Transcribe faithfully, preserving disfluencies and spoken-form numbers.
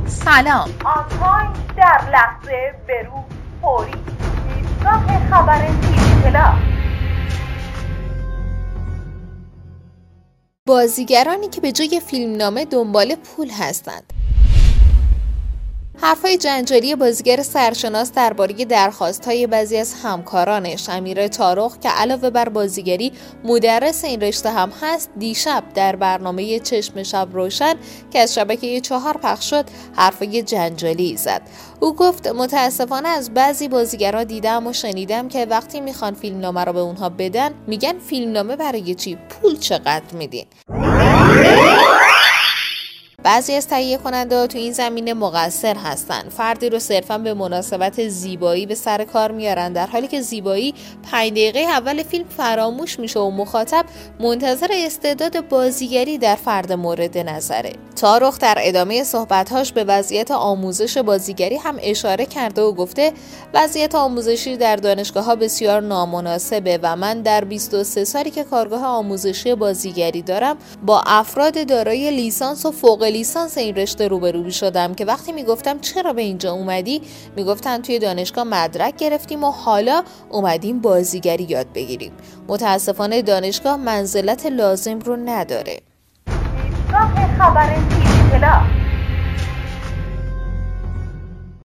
سلام. آنتاین در لحظه برو فوری ایستگاه خبر تیوی پلاس. بازیگرانی که به جای فیلمنامه دنبال پول هستند. حرفای جنجالی بازیگر سرشناس درباره درخواست‌های بعضی از همکارانش، امیر طارق که علاوه بر بازیگری مدرس این رشته هم هست، دیشب در برنامه چشم شب روشن که از شبکه چهار پخش شد حرفای جنجالی زد. او گفت متاسفانه از بعضی بازیگرها دیدم و شنیدم که وقتی میخوان فیلمنامه رو به اونها بدن میگن فیلمنامه برای چی؟ پول چقدر میدین؟ بعضی از تهیه کننده تو این زمینه مقصر هستن. فردی رو صرفا به مناسبت زیبایی به سر کار میارن، در حالی که زیبایی پنج دقیقه اول فیلم فراموش میشه و مخاطب منتظر استعداد بازیگری در فرد مورد نظره. طارق در ادامه صحبت‌هاش به وضعیت آموزش بازیگری هم اشاره کرده و گفته وضعیت آموزشی در دانشگاه‌ها بسیار نامناسبه و من در بیست و سه سالی که کارگاه آموزشی بازیگری دارم با افراد دارای لیسانس و فوق لیسانس این رشته روبرو می‌شدم که وقتی میگفتم چرا به اینجا اومدی میگفتن توی دانشگاه مدرک گرفتیم و حالا اومدیم بازیگری یاد بگیریم. متاسفانه دانشگاه منزلت لازم رو نداره. ایستگاه خبر تیوی پلاس.